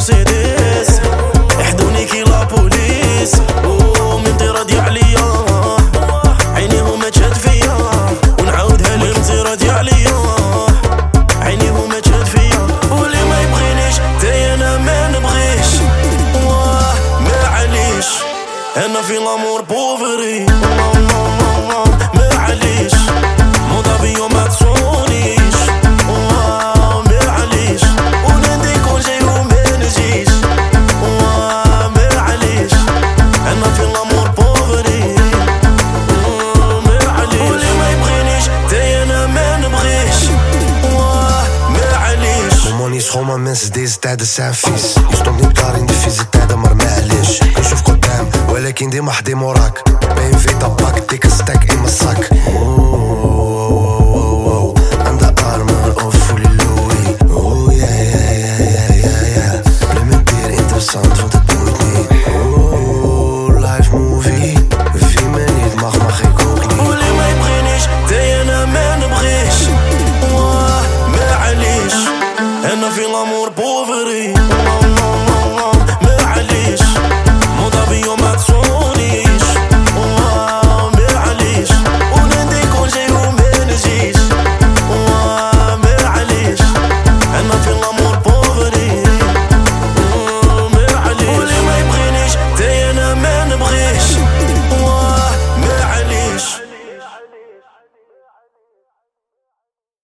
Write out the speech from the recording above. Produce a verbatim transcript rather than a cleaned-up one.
مرسيدس يحدوني كي لا بوليس ومن طيرة ديال عليا عينيهم تشد فيا ونعاودها لهم طيرة ديال عليا عينيهم تشد فيا واللي ما يبغينيش تاي انا ما نبغيش واه معليش انا في لامور بوفري معليش مضافيو ما تصونيش واه معليش ونادي كون جاي وما نجيش واه معليش انا في لامور بوفري معليش واللي ما يبغينيش تاي انا ما نبغيش واه معليش موني schoon mensen deze tijden zijn vies. Je stond niet klaar in de vieze tijden maar معليش نشوف قدام ولكن ديما حدي موراك بي ام في طباك ديك ستاك in mijn zak.